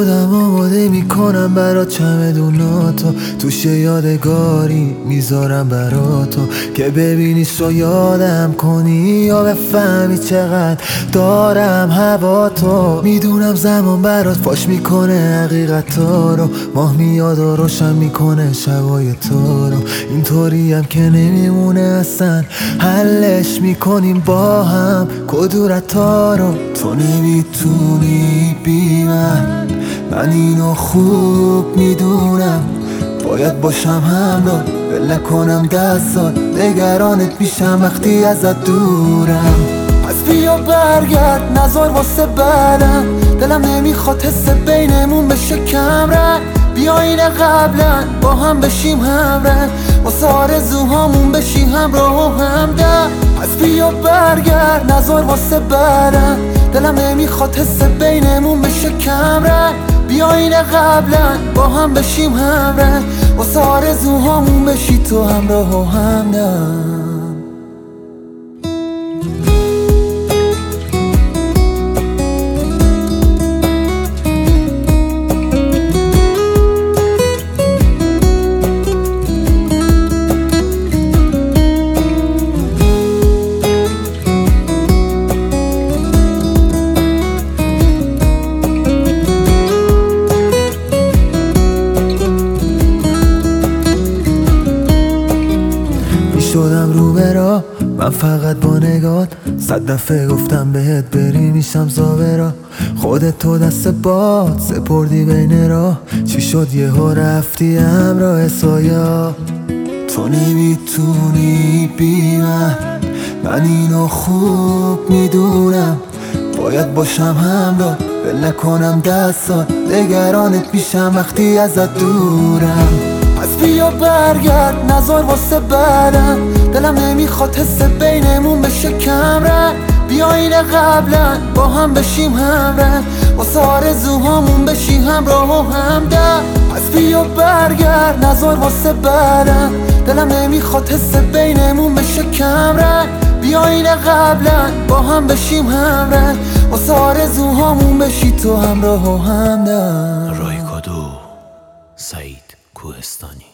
خودم آماده میکنم برات چمدوناتو، توش یادگاری میذارم براتو که ببینیش رو یادم کنی یا بفهمی چقدر دارم هوا تو. میدونم زمان برات فاش میکنه حقیقتا رو، ماه میاد و روشن میکنه شبای تو رو. اینطوری هم که نمیمونه اصلا، حلش میکنیم با هم کدورتا رو. تو نمیتونی بی من اینو خوب میدونم، باید باشم همراه ول نکنم 10 سال نگرانت میشم وقتی ازت دورم. پس بیا برگرد نزار واسه بعدم، دلم نمیخواد حس بینمون بشه کم رنگ. بیا اینه قبلا با هم بشیم همرنگ، واسه آرزوهامون بشیم همراه و همدم. پس بیا برگرد نزار واسه بعدم، دلم نمیخواد حس بینمون بشه کم رنگ. بیا اینه قبلا با هم بشیم همرنگ، واسه آرزوهامون بشی تو همراه و همدم. شدم رو برا من فقط با نگات، 100 دفعه گفتم بهت بری میشم زاورا. خودت تو دست باد سپردی بین راه، چی شد یهو رفتی همراه سایا. تو نمیتونی بی من اینو خوب میدونم، باید باشم همراه ول نکنم 10 سال نگرانت میشم وقتی ازت دورم. پس بیا برگرد نزار واسه بعدم، دلم نمیخواد حس بینمون بشه کم رنگ. بیا اینه قبلا با هم بشیم همرنگ، واسه آرزوهامون بشی همراه و همدم. پس بیا برگرد نزار واسه بعدم، دلم نمیخواد حس بینمون بشه کم رنگ. بیا اینه قبلا با هم بشیم همرنگ، واسه آرزوهامون بشی تو همراه و همدم. رای کادو سعید کوهستانی.